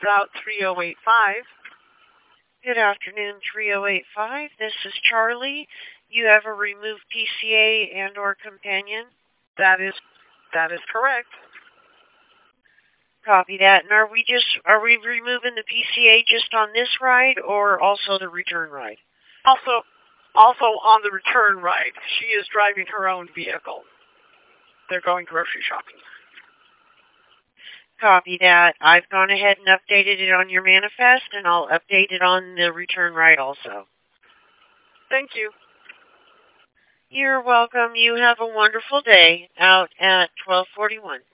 Route 3085. Good afternoon, 3085. This is Charlie. You have a removed PCA and or companion? That is correct. Copy that. And are we removing the PCA just on this ride or also the return ride? Also on the return ride. She is driving her own vehicle. They're going grocery shopping. Copy that. I've gone ahead and updated it on your manifest, and I'll update it on the return ride also. Thank you. You're welcome. You have a wonderful day out at 1241.